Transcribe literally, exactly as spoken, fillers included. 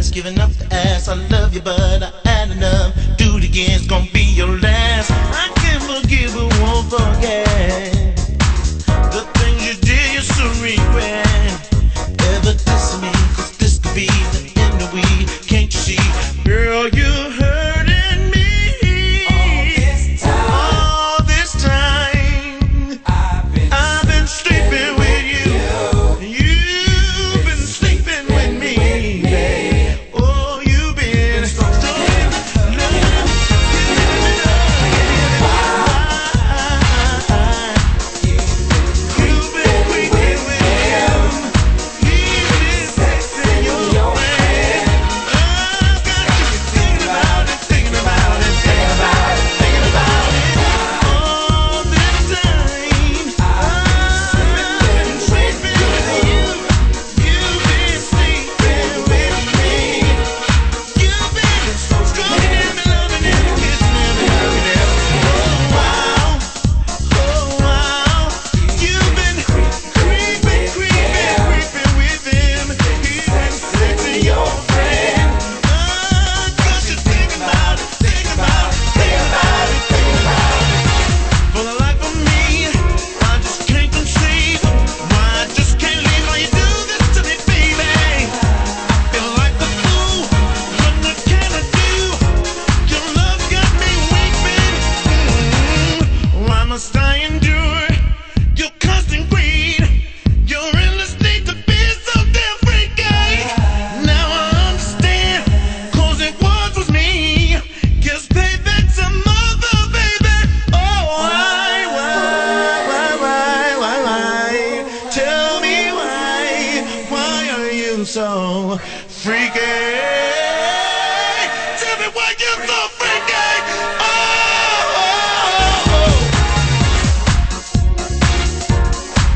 just giving up the ass. I love you, but I had enough. Do it again, it's gonna be your last. I can't forgive but won't forget the things you did, you so regret. Ever diss me, cause this could be the end of we. Can't you see, girl, you're hurting me. All this time, all this time I've been, I've been sleeping with you. you. You've been sleeping with me, babe. Oh, you've been stolen, love, giving me love. You've been weekend with him. He's been texting your friend. I've got you thinking about it, thinking about it, thinking about it, thinking about it. All this time I've been sleeping with you. You've been sleeping with me. You've been stroking him and loving him, kissing him and hugging him. Oh wow, oh wow. You've been creeping, creeping, creeping with him. He's been sexing your friend. Ah, 'cause you're thinking about it, thinking about it, thinking about it, thinking about it. For the life of me, I just can't conceive why I just can't leave. Why you do this to me, baby? I feel like a fool. What can I do? Your love got me weeping. Mm, why must I endure your constant greed? Your endless need to be so damn freaky. Now I understand, 'cause it was with me. Guess payback's a mother, baby. Oh, why, why, why, why, why, why? Tell me why. Why are you so freaky? Tell me why you're so